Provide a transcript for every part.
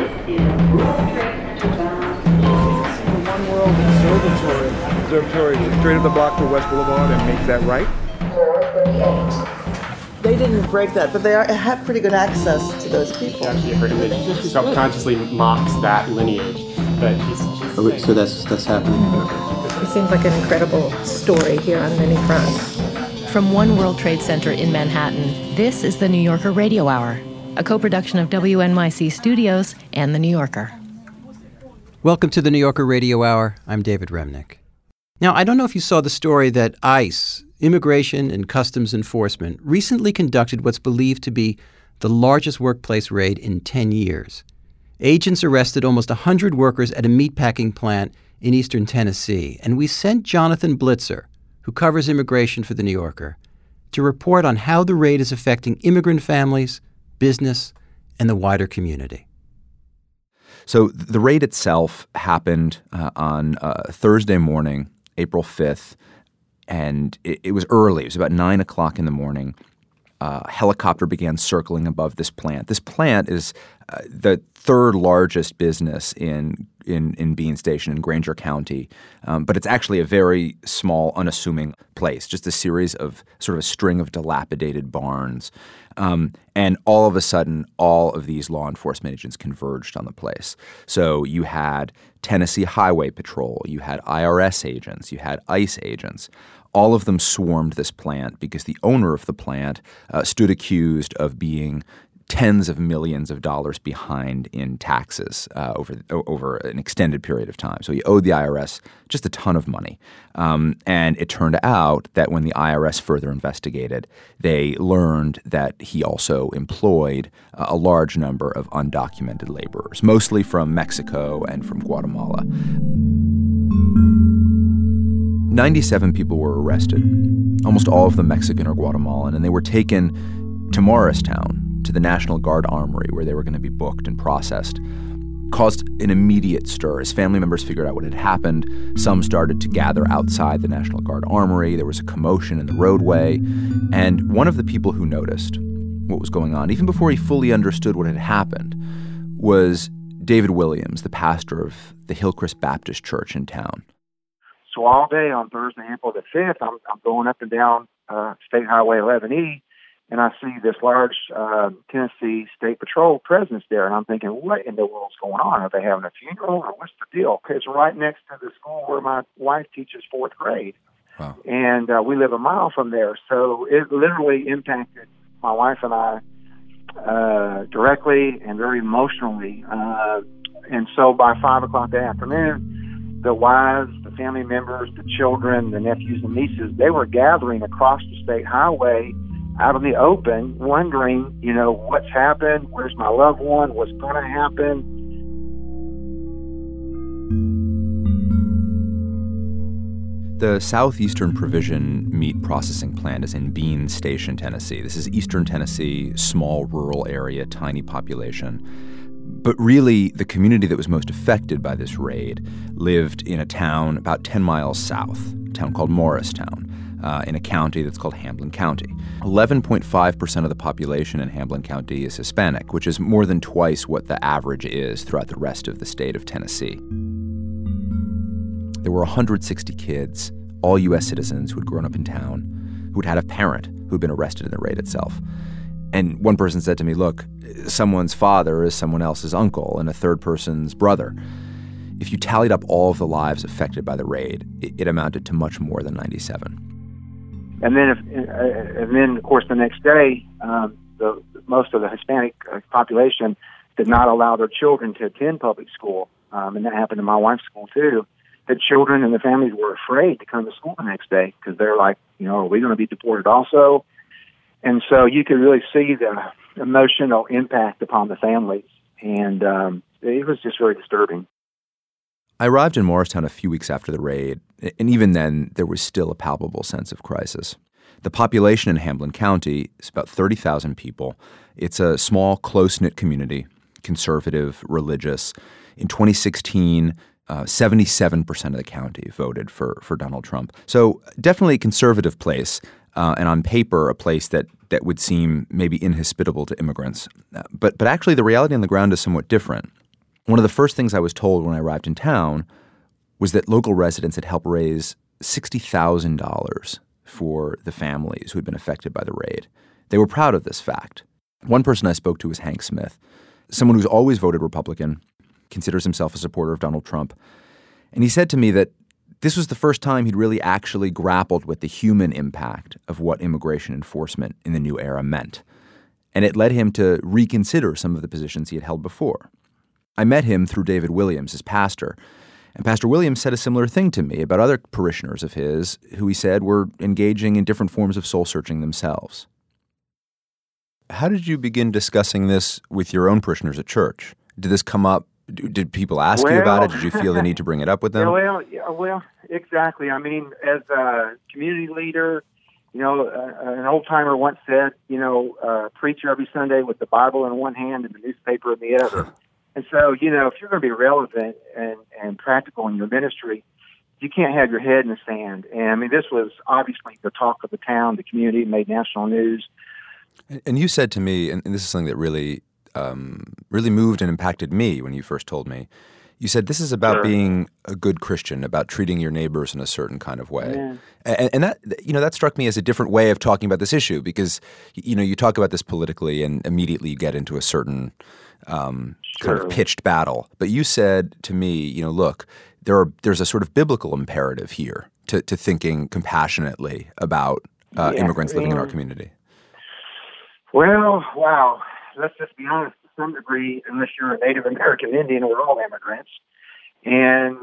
One World Observatory straight up the block to West Boulevard and make that right. They didn't break that, but they have pretty good access to those people. Actually, her image subconsciously mocks that lineage, but so that's happening. Okay. It seems like an incredible story here on many fronts. From One World Trade Center in Manhattan, this is the New Yorker Radio Hour, a co-production of WNYC Studios and The New Yorker. Welcome to the New Yorker Radio Hour. I'm David Remnick. Now, I don't know if you saw the story that ICE, Immigration and Customs Enforcement, recently conducted what's believed to be the largest workplace raid in 10 years. Agents arrested almost 100 workers at a meatpacking plant in eastern Tennessee, and we sent Jonathan Blitzer, who covers immigration for The New Yorker, to report on how the raid is affecting immigrant families, business, and the wider community. So the raid itself happened on Thursday morning, April 5th, and it was early. It was about 9 o'clock in the morning. A helicopter began circling above this plant. This plant is the third largest business in Bean Station in Granger County, but it's actually a very small, unassuming place, just a series of sort of a string of dilapidated barns. And all of a sudden, all of these law enforcement agents converged on the place. So you had Tennessee Highway Patrol, you had IRS agents, you had ICE agents. All of them swarmed this plant because the owner of the plant stood accused of being tens of millions of dollars behind in taxes over an extended period of time. So he owed the IRS just a ton of money. And it turned out that when the IRS further investigated, they learned that he also employed a large number of undocumented laborers, mostly from Mexico and from Guatemala. 97 people were arrested, almost all of them Mexican or Guatemalan, and they were taken to Morristown, to the National Guard Armory, where they were going to be booked and processed. Caused an immediate stir. As family members figured out what had happened, some started to gather outside the National Guard Armory. There was a commotion in the roadway. And one of the people who noticed what was going on, even before he fully understood what had happened, was David Williams, the pastor of the Hillcrest Baptist Church in town. So all day on Thursday, April the 5th, I'm going up and down State Highway 11E, and I see this large Tennessee State Patrol presence there, and I'm thinking, what in the world's going on? Are they having a funeral, or what's the deal? It's right next to the school where my wife teaches fourth grade. Wow. And we live a mile from there, so it literally impacted my wife and I directly and very emotionally. And so by 5 o'clock that afternoon, the wives, the family members, the children, the nephews and nieces, they were gathering across the state highway out in the open, wondering, what's happened, where's my loved one, what's going to happen. The Southeastern Provision Meat Processing Plant is in Bean Station, Tennessee. This is eastern Tennessee, small rural area, tiny population. But really, the community that was most affected by this raid lived in a town about 10 miles south, a town called Morristown, in a county that's called Hamblin County. 11.5% of the population in Hamblin County is Hispanic, which is more than twice what the average is throughout the rest of the state of Tennessee. There were 160 kids, all U.S. citizens who had grown up in town, who had had a parent who'd been arrested in the raid itself. And one person said to me, look, someone's father is someone else's uncle and a third person's brother. If you tallied up all of the lives affected by the raid, it amounted to much more than 97. And then, of course, the next day, most of the Hispanic population did not allow their children to attend public school, and that happened in my wife's school too. The children and the families were afraid to come to school the next day because they're like, are we going to be deported also? And so you could really see the emotional impact upon the families, and it was just very disturbing. I arrived in Morristown a few weeks after the raid, and even then, there was still a palpable sense of crisis. The population in Hamblin County is about 30,000 people. It's a small, close-knit community, conservative, religious. In 2016, 77% of the county voted for Donald Trump. So definitely a conservative place, and on paper, a place that would seem maybe inhospitable to immigrants. But actually, the reality on the ground is somewhat different. One of the first things I was told when I arrived in town was that local residents had helped raise $60,000 for the families who had been affected by the raid. They were proud of this fact. One person I spoke to was Hank Smith, someone who's always voted Republican, considers himself a supporter of Donald Trump. And he said to me that this was the first time he'd really actually grappled with the human impact of what immigration enforcement in the new era meant. And it led him to reconsider some of the positions he had held before. I met him through David Williams, his pastor. And Pastor Williams said a similar thing to me about other parishioners of his who he said were engaging in different forms of soul-searching themselves. How did you begin discussing this with your own parishioners at church? Did this come up? Did people ask you about it? Did you feel the need to bring it up with them? Well, exactly. I mean, as a community leader, an old-timer once said, preacher every Sunday with the Bible in one hand and the newspaper in the other. And so, if you're going to be relevant and practical in your ministry, you can't have your head in the sand. And, I mean, this was obviously the talk of the town, the community, made national news. And you said to me, and this is something that really moved and impacted me when you first told me, you said this is about being a good Christian, about treating your neighbors in a certain kind of way. Yeah. And that struck me as a different way of talking about this issue because, you talk about this politically and immediately you get into a certain kind of pitched battle. But you said to me, look, there's a sort of biblical imperative here to thinking compassionately about immigrants living in our community. Well, wow. Let's just be honest. To some degree, unless you're a Native American Indian, we're all immigrants. And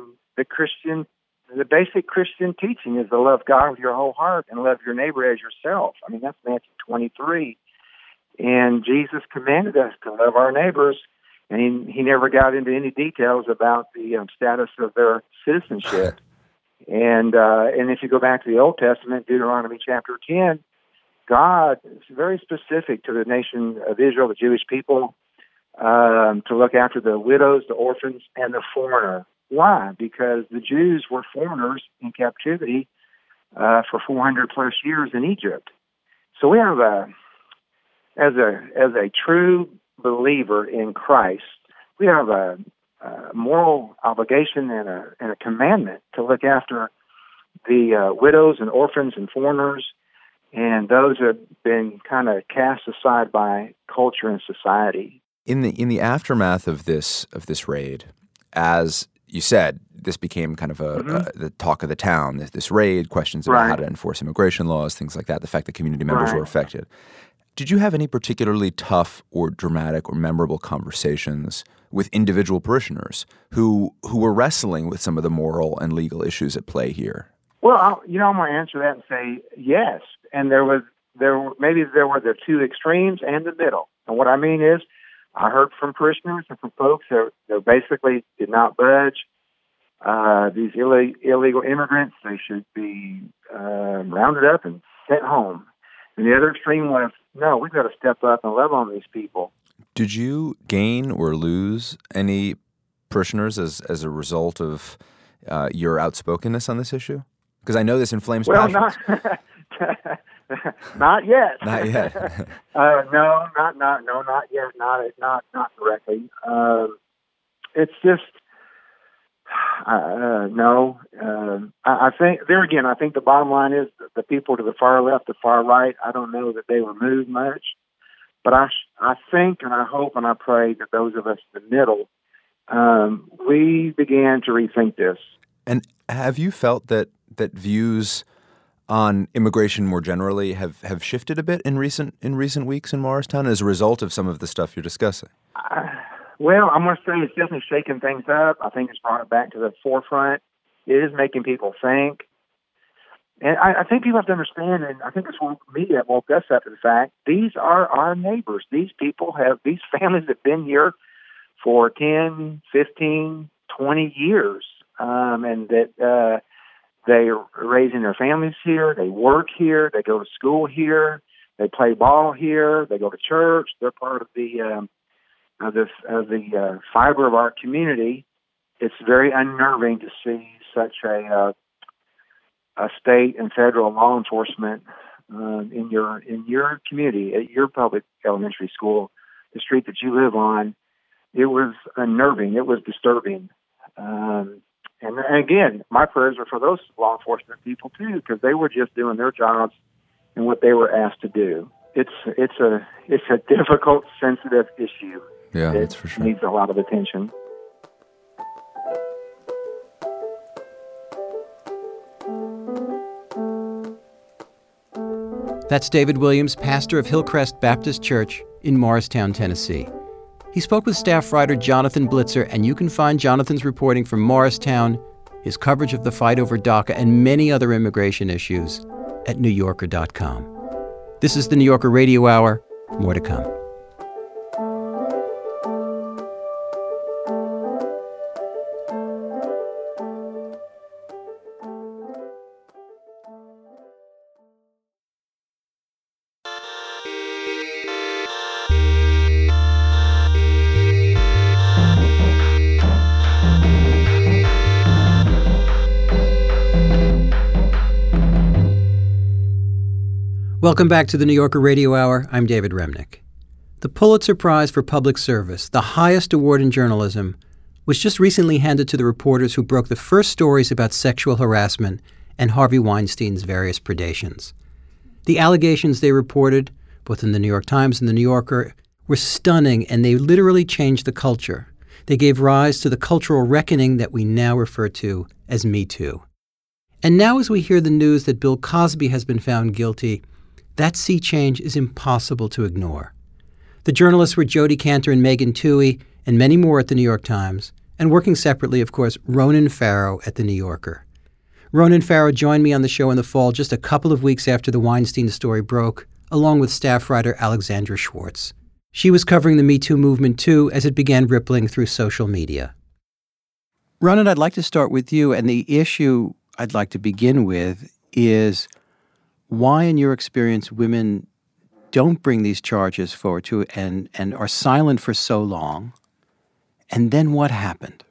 the basic Christian teaching is to love God with your whole heart and love your neighbor as yourself. I mean, that's Matthew 23. And Jesus commanded us to love our neighbors, and he never got into any details about the status of their citizenship. And if you go back to the Old Testament, Deuteronomy chapter 10, God is very specific to the nation of Israel, the Jewish people, to look after the widows, the orphans, and the foreigner. Why? Because the Jews were foreigners in captivity for 400 plus years in Egypt. So we have as a true believer in Christ, we have a moral obligation and a commandment to look after the widows and orphans and foreigners, and those have been kind of cast aside by culture and society. In the aftermath of this raid, as you said, this became kind of the talk of the town. This raid, questions about how to enforce immigration laws, things like that. The fact that community members were affected. Did you have any particularly tough or dramatic or memorable conversations with individual parishioners who were wrestling with some of the moral and legal issues at play here? Well, I'm going to answer that and say yes. And there were the two extremes and the middle. And what I mean is, I heard from parishioners and from folks that basically did not budge. These illegal immigrants, they should be rounded up and sent home. And the other extreme was, no, we've got to step up and love on these people. Did you gain or lose any parishioners as a result of your outspokenness on this issue? Because I know this inflames passions. Not yet. Not yet. No, not yet. Not directly. It's just no. I think there again. I think the bottom line is the people to the far left, the far right. I don't know that they were moved much, but I think and I hope and I pray that those of us in the middle, we began to rethink this. And have you felt that views on immigration more generally have shifted a bit in recent weeks in Morristown as a result of some of the stuff you're discussing? Well, I'm going to say it's definitely shaking things up. I think it's brought it back to the forefront. It is making people think. And I think people have to understand, and I think it's what media woke us up to the fact, these are our neighbors. These families have been here for 10, 15, 20 years, and that they're raising their families here, they work here, they go to school here, they play ball here, they go to church, they're part of the fiber of our community. It's very unnerving to see such a state and federal law enforcement in your community, at your public elementary school, the street that you live on, unnerving. It was disturbing. And again, my prayers are for those law enforcement people too, because they were just doing their jobs and what they were asked to do. It's a difficult, sensitive issue. Yeah, that's for sure. Needs a lot of attention. That's David Williams, pastor of Hillcrest Baptist Church in Morristown, Tennessee. He spoke with staff writer Jonathan Blitzer, and you can find Jonathan's reporting from Morristown, his coverage of the fight over DACA, and many other immigration issues at NewYorker.com. This is the New Yorker Radio Hour. More to come. Welcome back to the New Yorker Radio Hour. I'm David Remnick. The Pulitzer Prize for Public Service, the highest award in journalism, was just recently handed to the reporters who broke the first stories about sexual harassment and Harvey Weinstein's various predations. The allegations they reported, both in the New York Times and the New Yorker, were stunning, and they literally changed the culture. They gave rise to the cultural reckoning that we now refer to as Me Too. And now as we hear the news that Bill Cosby has been found guilty, that sea change is impossible to ignore. The journalists were Jodi Kantor and Megan Twohey, and many more at the New York Times, and working separately, of course, Ronan Farrow at the New Yorker. Ronan Farrow joined me on the show in the fall just a couple of weeks after the Weinstein story broke, along with staff writer Alexandra Schwartz. She was covering the Me Too movement, too, as it began rippling through social media. Ronan, I'd like to start with you, and the issue I'd like to begin with is why, in your experience, women don't bring these charges forward to and are silent for so long, and then what happened?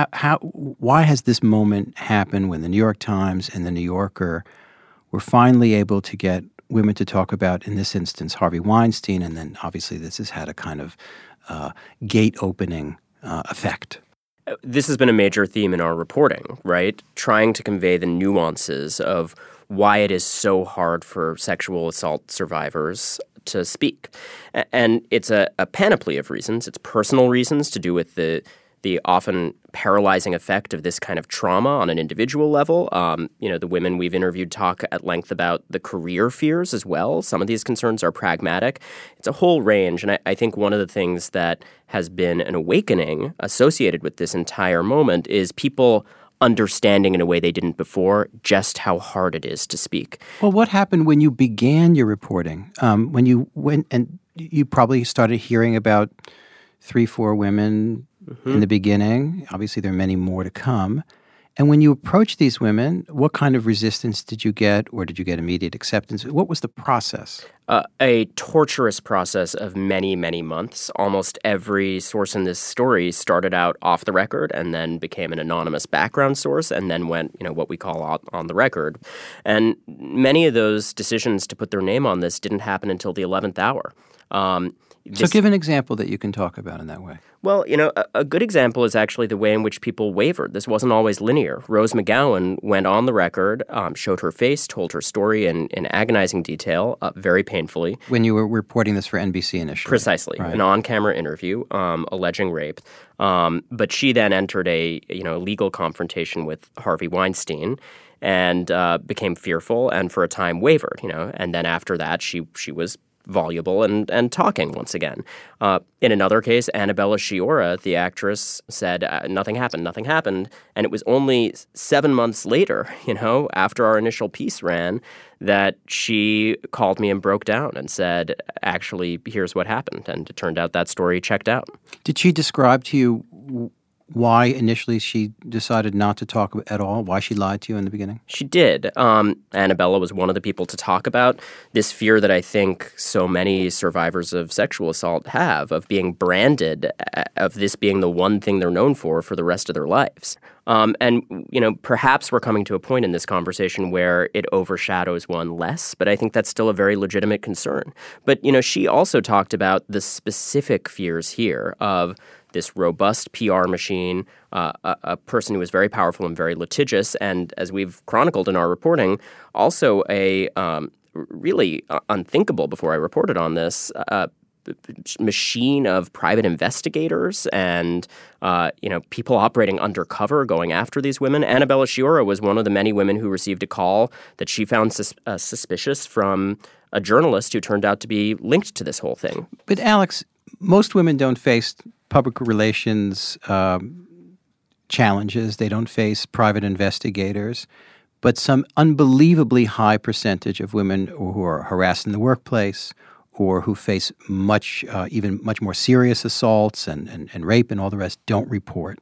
Why has this moment happened when the New York Times and the New Yorker were finally able to get women to talk about, in this instance, Harvey Weinstein, and then obviously this has had a kind of gate-opening effect? This has been a major theme in our reporting, right? Trying to convey the nuances of why it is so hard for sexual assault survivors to speak. And it's a panoply of reasons. It's personal reasons to do with the often paralyzing effect of this kind of trauma on an individual level. The women we've interviewed talk at length about the career fears as well. Some of these concerns are pragmatic. It's a whole range. And I think one of the things that has been an awakening associated with this entire moment is people understanding in a way they didn't before just how hard it is to speak. Well, what happened when you began your reporting? When you went and you probably started hearing about 3-4 women in the beginning. Obviously, there are many more to come. And when you approached these women, what kind of resistance did you get, or did you get immediate acceptance? What was the process? A torturous process of many, many months. Almost every source in this story started out off the record and then became an anonymous background source and then went, what we call on the record. And many of those decisions to put their name on this didn't happen until the 11th hour. So give an example that you can talk about in that way. Well, a good example is actually the way in which people wavered. This wasn't always linear. Rose McGowan went on the record, showed her face, told her story in agonizing detail, very painfully. When you were reporting this for NBC initially. Precisely. Right. An on-camera interview alleging rape. But she then entered a legal confrontation with Harvey Weinstein and became fearful and for a time wavered, And then after that, she was voluble and talking once again. In another case, Annabella Sciorra, the actress, said nothing happened, and it was only 7 months later, after our initial piece ran, that she called me and broke down and said, actually, here's what happened, and it turned out that story checked out. Did she describe to you why initially she decided not to talk at all, why she lied to you in the beginning? She did. Annabella was one of the people to talk about this fear that I think so many survivors of sexual assault have of being branded, of this being the one thing they're known for the rest of their lives. Perhaps we're coming to a point in this conversation where it overshadows one less, but I think that's still a very legitimate concern. But, she also talked about the specific fears here of this robust PR machine, a person who was very powerful and very litigious, and as we've chronicled in our reporting, also a really unthinkable before I reported on this machine of private investigators and people operating undercover going after these women. Annabella Sciorra was one of the many women who received a call that she found suspicious from a journalist who turned out to be linked to this whole thing. But Alex, most women don't face public relations challenges. They don't face private investigators. But some unbelievably high percentage of women who are harassed in the workplace or who face even much more serious assaults and rape and all the rest don't report.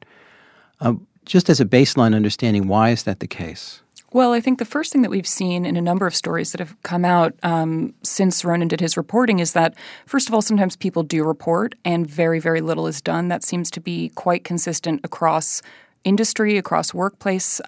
Just as a baseline understanding, why is that the case? Well, I think the first thing that we've seen in a number of stories that have come out since Ronan did his reporting is that, first of all, sometimes people do report and very, very little is done. That seems to be quite consistent across industry, across workplace.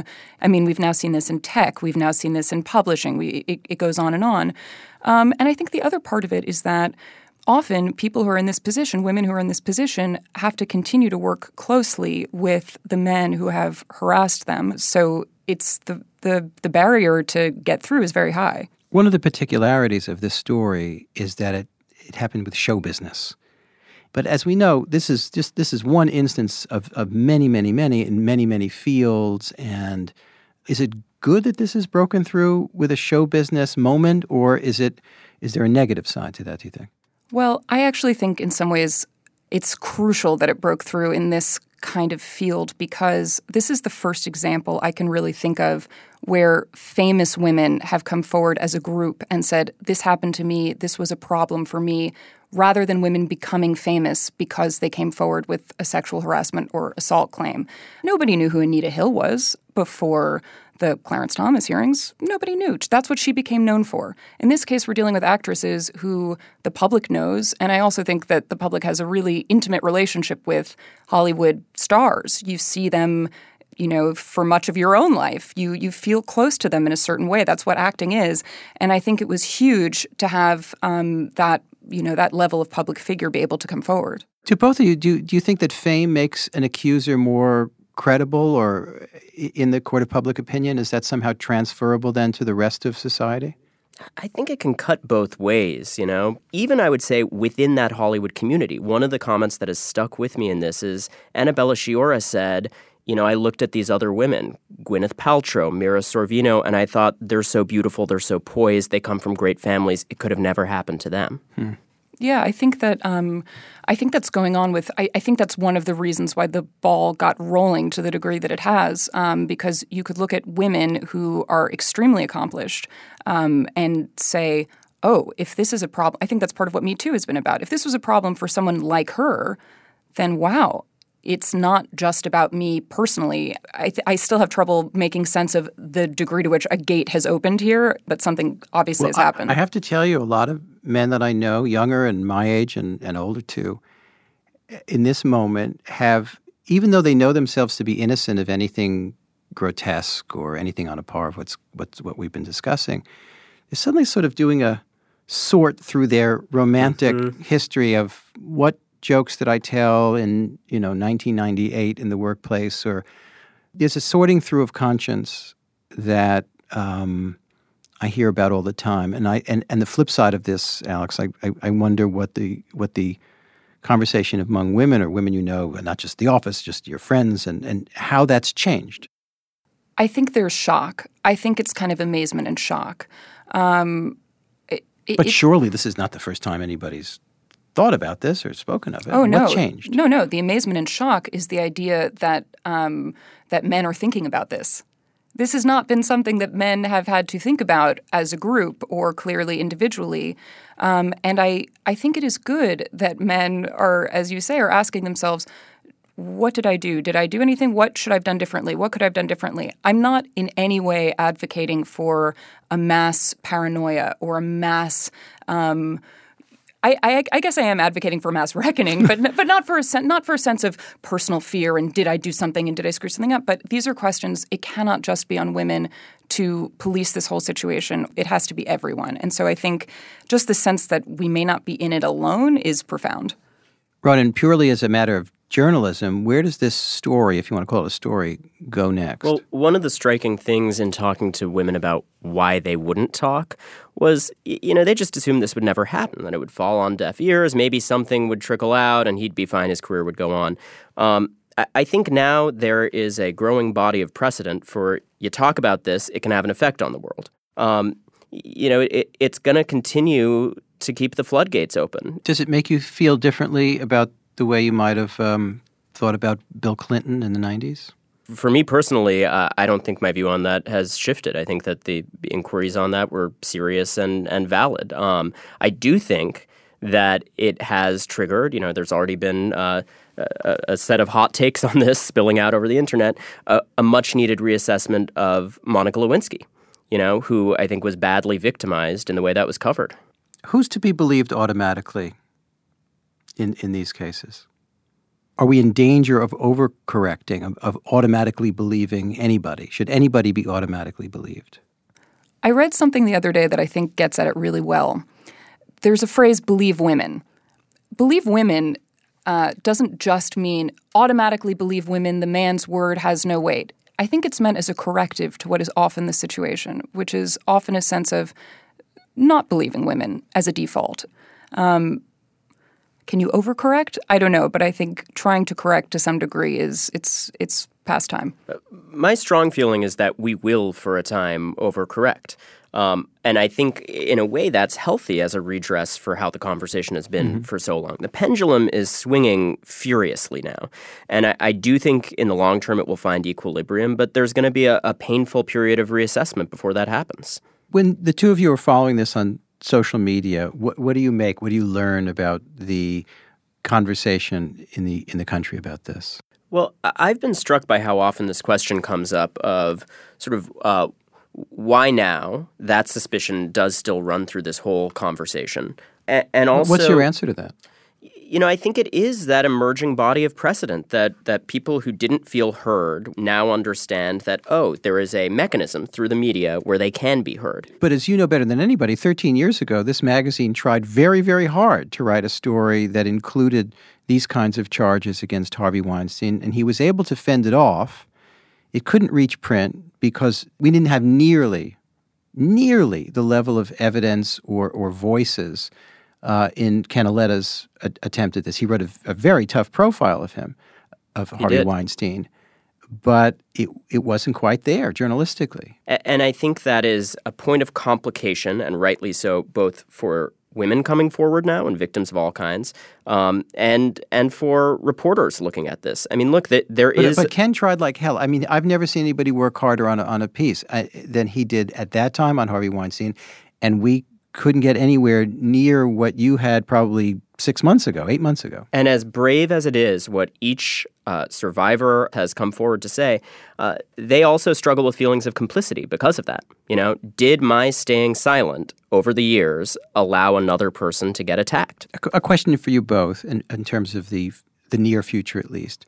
We've now seen this in tech. We've now seen this in publishing. It goes on and on. And I think the other part of it is that often people who are in this position, women who are in this position, have to continue to work closely with the men who have harassed them. So it's the barrier to get through is very high. One of the particularities of this story is that it happened with show business. But as we know, this is one instance of many, many, many in many, many fields. And is it good that this is broken through with a show business moment, or is there a negative side to that, do you think? Well, I actually think in some ways it's crucial that it broke through in this kind of field because this is the first example I can really think of where famous women have come forward as a group and said, this happened to me, this was a problem for me, rather than women becoming famous because they came forward with a sexual harassment or assault claim. Nobody knew who Anita Hill was before the Clarence Thomas hearings. Nobody knew. That's what she became known for. In this case, we're dealing with actresses who the public knows, and I also think that the public has a really intimate relationship with Hollywood stars. You see them, for much of your own life. You feel close to them in a certain way. That's what acting is. And I think it was huge to have that level of public figure be able to come forward. To both of you, do you think that fame makes an accuser more credible or in the court of public opinion? Is that somehow transferable then to the rest of society? I think it can cut both ways, Even I would say within that Hollywood community. One of the comments that has stuck with me in this is Annabella Sciorra said, I looked at these other women, Gwyneth Paltrow, Mira Sorvino, and I thought they're so beautiful, they're so poised, they come from great families. It could have never happened to them. Yeah, I think that that's going on with. I think that's one of the reasons why the ball got rolling to the degree that it has, because you could look at women who are extremely accomplished and say, "Oh, if this is a problem," I think that's part of what Me Too has been about. If this was a problem for someone like her, then wow. It's not just about me personally. I still have trouble making sense of the degree to which a gate has opened here, but something obviously has happened. I have to tell you, a lot of men that I know, younger and my age and older too, in this moment have, even though they know themselves to be innocent of anything grotesque or anything on a par of what we've been discussing, they're suddenly sort of doing a sort through their romantic history of what jokes that I tell in 1998 in the workplace, or there's a sorting through of conscience that I hear about all the time. And the flip side of this, Alex, I wonder what the conversation among women or women not just the office, just your friends, and how that's changed. I think there's shock. I think it's kind of amazement and shock. But surely this is not the first time anybody's thought about this or spoken of it. Oh, no. What changed? No. The amazement and shock is the idea that that men are thinking about this. This has not been something that men have had to think about as a group or clearly individually. And I think it is good that men are, as you say, are asking themselves, what did I do? Did I do anything? What should I have done differently? What could I have done differently? I'm not in any way advocating for a mass paranoia or a mass I guess I am advocating for mass reckoning, but not for a sense of personal fear and did I do something and did I screw something up? But these are questions. It cannot just be on women to police this whole situation. It has to be everyone. And so I think just the sense that we may not be in it alone is profound. Ronan, purely as a matter of journalism, where does this story, if you want to call it a story, go next? Well, one of the striking things in talking to women about why they wouldn't talk was, they just assumed this would never happen, that it would fall on deaf ears, maybe something would trickle out and he'd be fine, his career would go on. I think now there is a growing body of precedent for you talk about this, it can have an effect on the world. It's going to continue to keep the floodgates open. Does it make you feel differently about the way you might have thought about Bill Clinton in the 90s? For me personally, I don't think my view on that has shifted. I think that the inquiries on that were serious and valid. I do think that it has triggered, there's already been a set of hot takes on this spilling out over the internet, a much-needed reassessment of Monica Lewinsky, who I think was badly victimized in the way that was covered. Who's to be believed automatically in these cases? Are we in danger of overcorrecting, of automatically believing anybody? Should anybody be automatically believed? I read something the other day that I think gets at it really well. There's a phrase, believe women. Believe women doesn't just mean automatically believe women, the man's word has no weight. I think it's meant as a corrective to what is often the situation, which is often a sense of not believing women as a default. Can you overcorrect? I don't know, but I think trying to correct to some degree it's past time. My strong feeling is that we will, for a time, overcorrect. And I think, in a way, that's healthy as a redress for how the conversation has been for so long. The pendulum is swinging furiously now. And I do think in the long term it will find equilibrium, but there's going to be a painful period of reassessment before that happens. When the two of you are following this on social media, what do you make? What do you learn about the conversation in the country about this? Well, I've been struck by how often this question comes up of sort of why now? That suspicion does still run through this whole conversation. And also, what's your answer to that? I think it is that emerging body of precedent that people who didn't feel heard now understand that, there is a mechanism through the media where they can be heard. But as you know better than anybody, 13 years ago, this magazine tried very, very hard to write a story that included these kinds of charges against Harvey Weinstein, and he was able to fend it off. It couldn't reach print because we didn't have nearly the level of evidence or voices in Canaletto's attempt at this. He wrote a very tough profile of him, of Harvey Weinstein, but it wasn't quite there journalistically. And I think that is a point of complication, and rightly so, both for women coming forward now and victims of all kinds, and for reporters looking at this. I mean, look, there is... But Ken tried like hell. I mean, I've never seen anybody work harder on a piece than he did at that time on Harvey Weinstein, and we couldn't get anywhere near what you had probably 8 months ago. And as brave as it is, what each survivor has come forward to say, they also struggle with feelings of complicity because of that. Did my staying silent over the years allow another person to get attacked? A question for you both, in terms of the near future at least.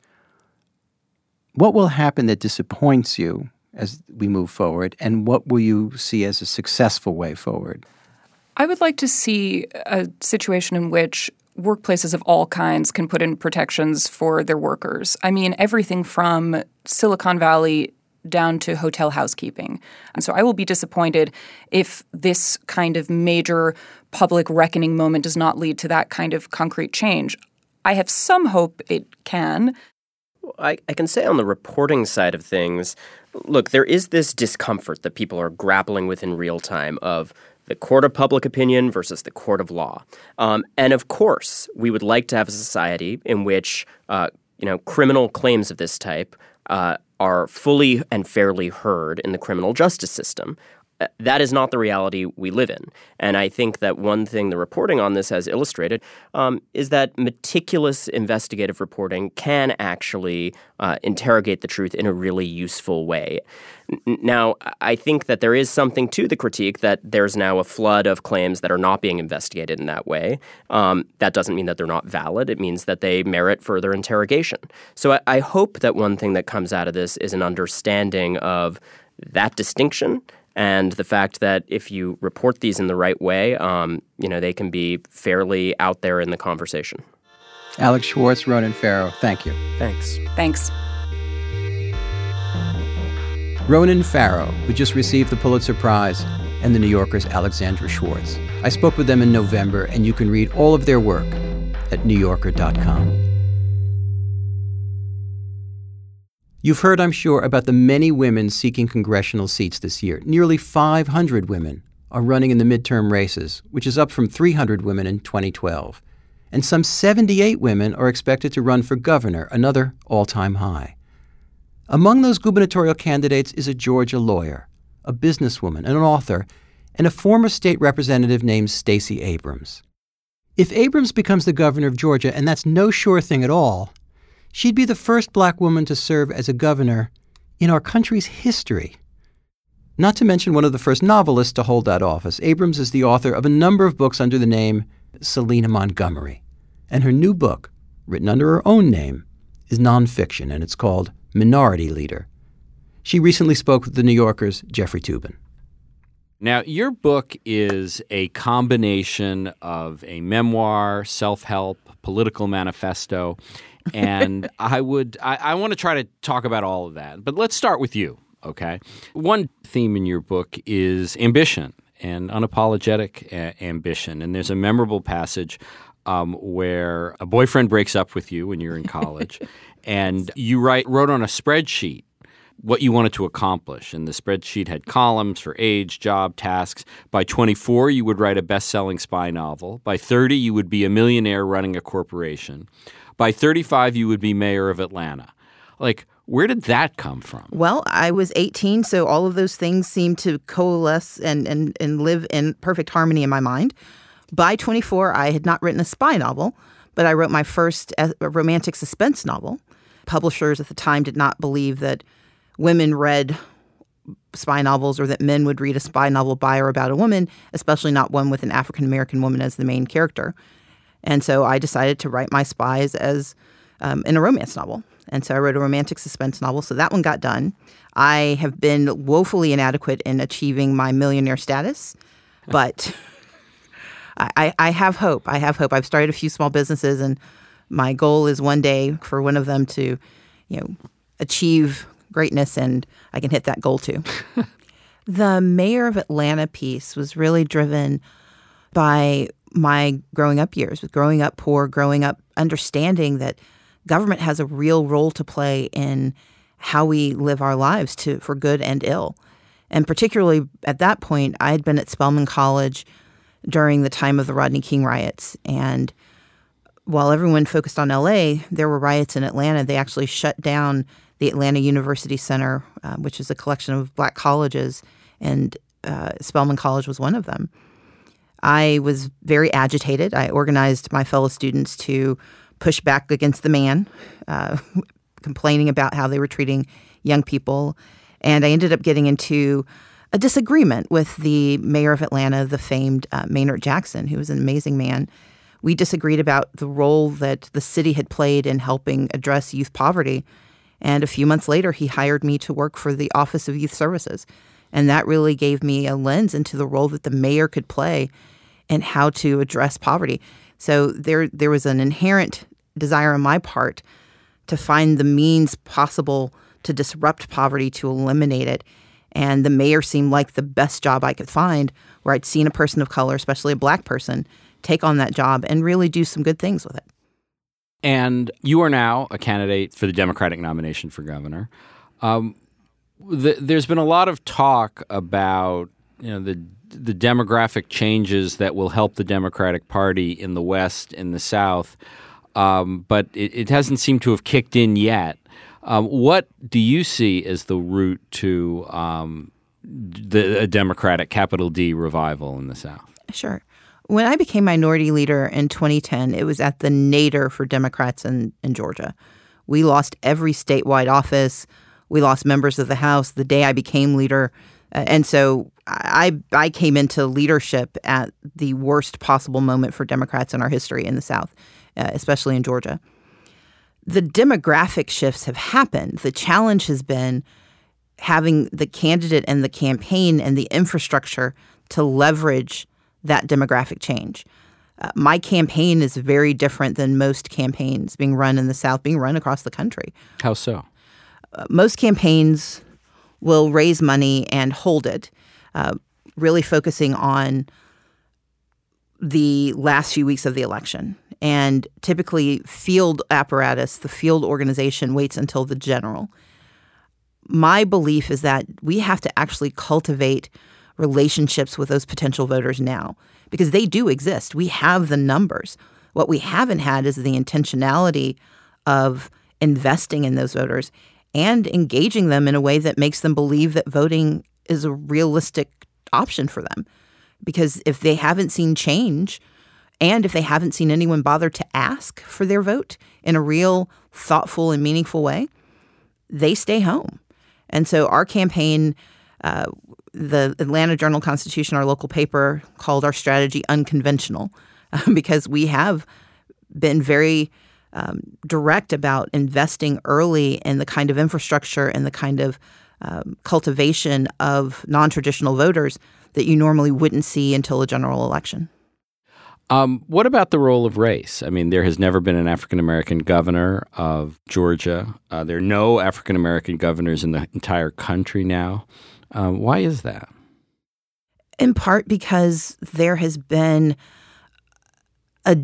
What will happen that disappoints you as we move forward, and what will you see as a successful way forward? I would like to see a situation in which workplaces of all kinds can put in protections for their workers. I mean, everything from Silicon Valley down to hotel housekeeping. And so I will be disappointed if this kind of major public reckoning moment does not lead to that kind of concrete change. I have some hope it can. I can say on the reporting side of things, look, there is this discomfort that people are grappling with in real time of the court of public opinion versus the court of law. And of course, we would like to have a society in which, criminal claims of this type are fully and fairly heard in the criminal justice system. That is not the reality we live in. And I think that one thing the reporting on this has illustrated is that meticulous investigative reporting can actually interrogate the truth in a really useful way. Now, I think that there is something to the critique that there's now a flood of claims that are not being investigated in that way. That doesn't mean that they're not valid. It means that they merit further interrogation. So I hope that one thing that comes out of this is an understanding of that distinction and the fact that if you report these in the right way, they can be fairly out there in the conversation. Alex Schwartz, Ronan Farrow, thank you. Thanks. Thanks. Ronan Farrow, who just received the Pulitzer Prize, and The New Yorker's Alexandra Schwartz. I spoke with them in November, and you can read all of their work at newyorker.com. You've heard, I'm sure, about the many women seeking congressional seats this year. Nearly 500 women are running in the midterm races, which is up from 300 women in 2012. And some 78 women are expected to run for governor, another all-time high. Among those gubernatorial candidates is a Georgia lawyer, a businesswoman, and an author, and a former state representative named Stacey Abrams. If Abrams becomes the governor of Georgia, and that's no sure thing at all, she'd be the first black woman to serve as a governor in our country's history. Not to mention one of the first novelists to hold that office. Abrams is the author of a number of books under the name Selena Montgomery. And her new book, written under her own name, is nonfiction, and it's called Minority Leader. She recently spoke with The New Yorker's Jeffrey Toobin. Now, your book is a combination of a memoir, self-help, political manifesto, and I want to try to talk about all of that. But let's start with you, okay? One theme in your book is ambition and unapologetic ambition. And there's a memorable passage where a boyfriend breaks up with you when you're in college, and you wrote on a spreadsheet what you wanted to accomplish. And the spreadsheet had columns for age, job, tasks. By 24, you would write a best-selling spy novel. By 30, you would be a millionaire running a corporation. By 35, you would be mayor of Atlanta. Like, where did that come from? Well, I was 18, so all of those things seemed to coalesce and live in perfect harmony in my mind. By 24, I had not written a spy novel, but I wrote my first romantic suspense novel. Publishers at the time did not believe that women read spy novels or that men would read a spy novel by or about a woman, especially not one with an African-American woman as the main character. And so I decided to write my spies as in a romance novel. And so I wrote a romantic suspense novel. So that one got done. I have been woefully inadequate in achieving my millionaire status, but I have hope. I have hope. I've started a few small businesses, and my goal is one day for one of them to, achieve greatness, and I can hit that goal too. The Mayor of Atlanta piece was really driven by my growing up years, with growing up poor, growing up understanding that government has a real role to play in how we live our lives for good and ill. And particularly at that point, I had been at Spelman College during the time of the Rodney King riots. And while everyone focused on L.A., there were riots in Atlanta. They actually shut down the Atlanta University Center, which is a collection of black colleges, and Spelman College was one of them. I was very agitated. I organized my fellow students to push back against the man, complaining about how they were treating young people. And I ended up getting into a disagreement with the mayor of Atlanta, the famed Maynard Jackson, who was an amazing man. We disagreed about the role that the city had played in helping address youth poverty. And a few months later, he hired me to work for the Office of Youth Services. And that really gave me a lens into the role that the mayor could play and how to address poverty. So there was an inherent desire on my part to find the means possible to disrupt poverty, to eliminate it. And the mayor seemed like the best job I could find, where I'd seen a person of color, especially a black person, take on that job and really do some good things with it. And you are now a candidate for the Democratic nomination for governor. There's been a lot of talk about the demographic changes that will help the Democratic Party in the West and the South, but it hasn't seemed to have kicked in yet. What do you see as the route to a Democratic capital D revival in the South? Sure. When I became minority leader in 2010, it was at the nadir for Democrats in Georgia. We lost every statewide office. We lost members of the House the day I became leader. And so I came into leadership at the worst possible moment for Democrats in our history in the South, especially in Georgia. The demographic shifts have happened. The challenge has been having the candidate and the campaign and the infrastructure to leverage that demographic change. My campaign is very different than most campaigns being run in the South, being run across the country. How so? Most campaigns will raise money and hold it, really focusing on the last few weeks of the election. And typically, field apparatus, the field organization, waits until the general. My belief is that we have to actually cultivate relationships with those potential voters now, because they do exist. We have the numbers. What we haven't had is the intentionality of investing in those voters and engaging them in a way that makes them believe that voting is a realistic option for them. Because if they haven't seen change, and if they haven't seen anyone bother to ask for their vote in a real, thoughtful, and meaningful way, they stay home. And so our campaign, the Atlanta Journal-Constitution, our local paper, called our strategy unconventional because we have been very direct about investing early in the kind of infrastructure and the kind of cultivation of non-traditional voters that you normally wouldn't see until a general election. What about the role of race? I mean, there has never been an African-American governor of Georgia. There are no African-American governors in the entire country now. Why is that? In part because there has been a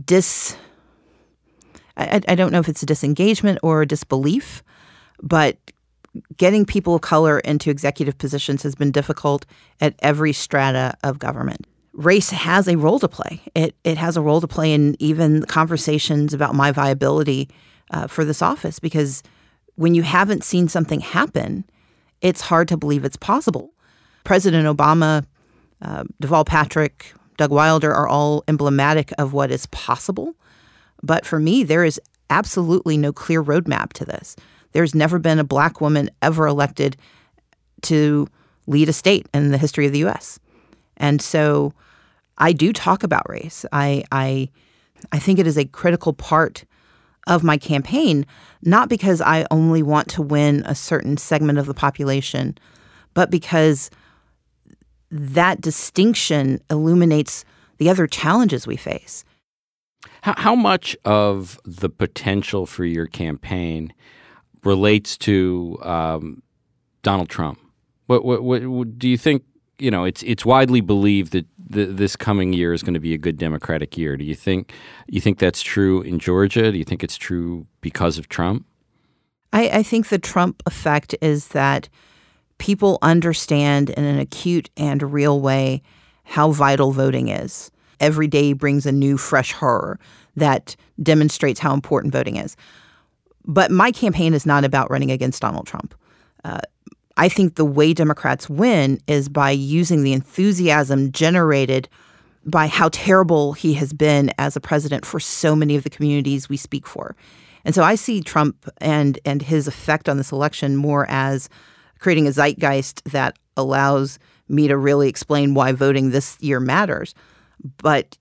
I don't know if it's a disengagement or a disbelief, but getting people of color into executive positions has been difficult at every strata of government. Race has a role to play. It has a role to play in even conversations about my viability for this office, because when you haven't seen something happen, it's hard to believe it's possible. President Obama, Deval Patrick, Doug Wilder are all emblematic of what is possible. But for me, there is absolutely no clear roadmap to this. There's never been a Black woman ever elected to lead a state in the history of the U.S. And so I do talk about race. I think it is a critical part of my campaign, not because I only want to win a certain segment of the population, but because that distinction illuminates the other challenges we face. How much of the potential for your campaign relates to Donald Trump? What do you think? You know, it's widely believed that this coming year is going to be a good Democratic year. Do you think that's true in Georgia? Do you think it's true because of Trump? I think the Trump effect is that people understand in an acute and real way how vital voting is. Every day brings a new, fresh horror that demonstrates how important voting is. But my campaign is not about running against Donald Trump. I think the way Democrats win is by using the enthusiasm generated by how terrible he has been as a president for so many of the communities we speak for. And so I see Trump and his effect on this election more as creating a zeitgeist that allows me to really explain why voting this year matters. But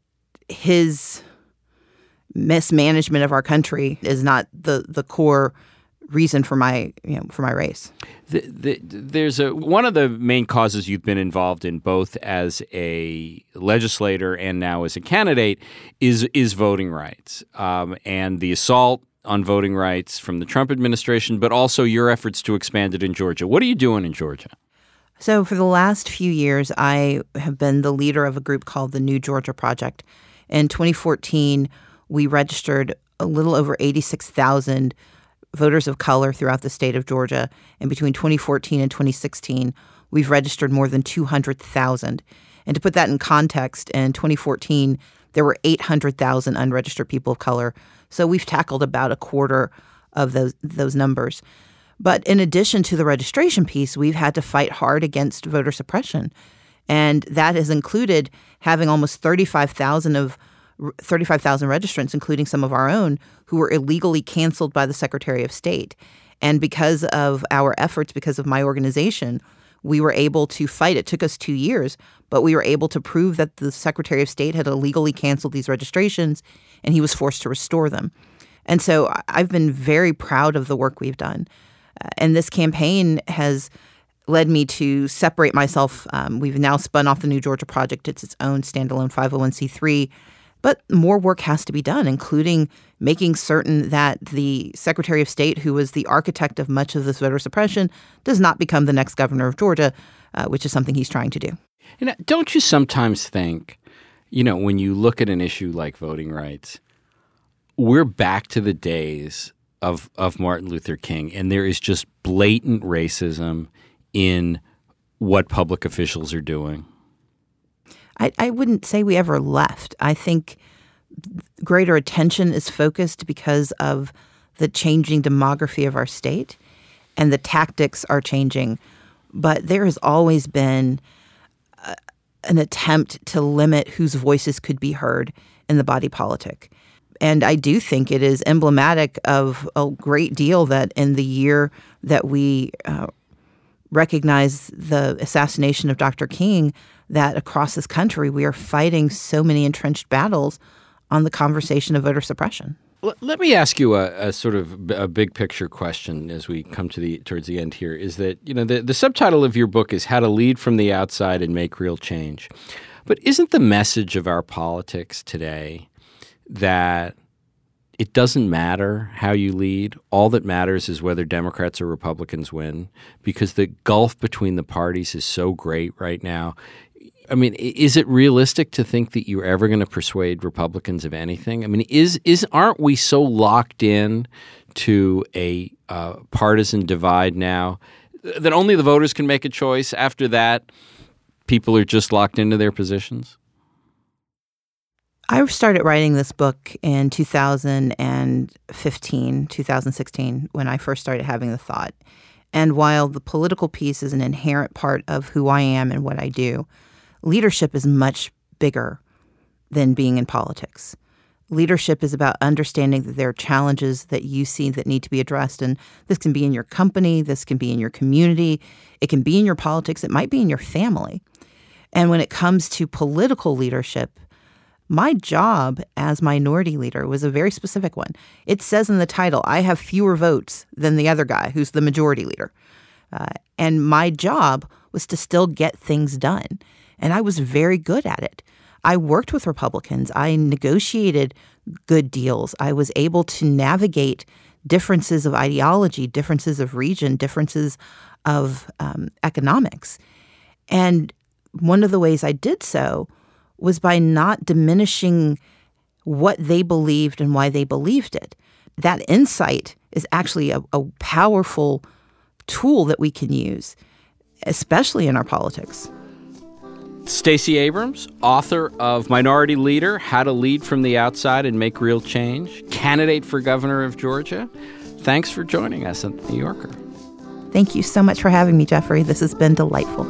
his mismanagement of our country is not the core reason for my race. There's one of the main causes you've been involved in, both as a legislator and now as a candidate, is voting rights and the assault on voting rights from the Trump administration, but also your efforts to expand it in Georgia. What are you doing in Georgia? So for the last few years, I have been the leader of a group called the New Georgia Project. In 2014, we registered a little over 86,000 voters of color throughout the state of Georgia. And between 2014 and 2016, we've registered more than 200,000. And to put that in context, in 2014, there were 800,000 unregistered people of color. So we've tackled about a quarter of those numbers. But in addition to the registration piece, we've had to fight hard against voter suppression. And that has included having almost 35,000 registrants, including some of our own, who were illegally canceled by the Secretary of State. And because of our efforts, because of my organization, we were able to fight. It took us 2 years, but we were able to prove that the Secretary of State had illegally canceled these registrations, and he was forced to restore them. And so I've been very proud of the work we've done. And this campaign has led me to separate myself. We've now spun off the New Georgia Project. It's its own standalone 501c3 But more work has to be done, including making certain that the Secretary of State, who was the architect of much of this voter suppression, does not become the next governor of Georgia, which is something he's trying to do. Don't you sometimes think, when you look at an issue like voting rights, we're back to the days of Martin Luther King, and there is just blatant racism in what public officials are doing? I wouldn't say we ever left. I think greater attention is focused because of the changing demography of our state, and the tactics are changing. But there has always been an attempt to limit whose voices could be heard in the body politic. And I do think it is emblematic of a great deal that in the year that we recognize the assassination of Dr. King, that across this country we are fighting so many entrenched battles on the conversation of voter suppression. Let me ask you a sort of a big picture question as we come towards the end here. Is that the subtitle of your book is How to Lead from the Outside and Make Real Change. But isn't the message of our politics today that it doesn't matter how you lead? All that matters is whether Democrats or Republicans win, because the gulf between the parties is so great right now. I mean, is it realistic to think that you're ever going to persuade Republicans of anything? I mean, aren't we so locked in to a partisan divide now that only the voters can make a choice? After that, people are just locked into their positions? I started writing this book in 2016, when I first started having the thought. And while the political piece is an inherent part of who I am and what I do, leadership is much bigger than being in politics. Leadership is about understanding that there are challenges that you see that need to be addressed. And this can be in your company. This can be in your community. It can be in your politics. It might be in your family. And when it comes to political leadership, my job as minority leader was a very specific one. It says in the title, I have fewer votes than the other guy who's the majority leader. And my job was to still get things done. And I was very good at it. I worked with Republicans. I negotiated good deals. I was able to navigate differences of ideology, differences of region, differences of economics. And one of the ways I did so was by not diminishing what they believed and why they believed it. That insight is actually a powerful tool that we can use, especially in our politics. Stacey Abrams, author of Minority Leader, How to Lead from the Outside and Make Real Change, candidate for governor of Georgia. Thanks for joining us at The New Yorker. Thank you so much for having me, Jeffrey. This has been delightful.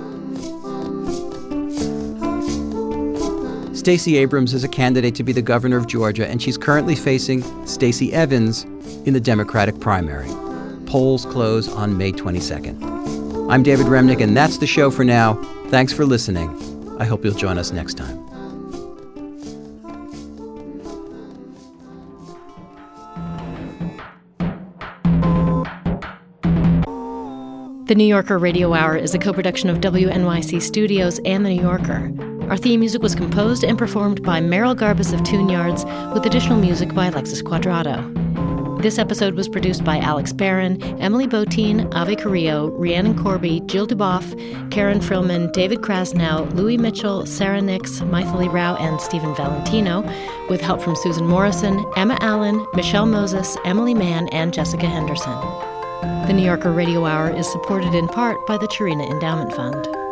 Stacey Abrams is a candidate to be the governor of Georgia, and she's currently facing Stacey Evans in the Democratic primary. Polls close on May 22nd. I'm David Remnick, and that's the show for now. Thanks for listening. I hope you'll join us next time. The New Yorker Radio Hour is a co-production of WNYC Studios and The New Yorker. Our theme music was composed and performed by Merrill Garbus of Tune Yards, with additional music by Alexis Quadrado. This episode was produced by Alex Barron, Emily Botein, Ave Carrillo, Rhiannon Corby, Jill Duboff, Karen Frillman, David Krasnow, Louis Mitchell, Sarah Nix, Maithili Rao, and Stephen Valentino, with help from Susan Morrison, Emma Allen, Michelle Moses, Emily Mann, and Jessica Henderson. The New Yorker Radio Hour is supported in part by the Chirina Endowment Fund.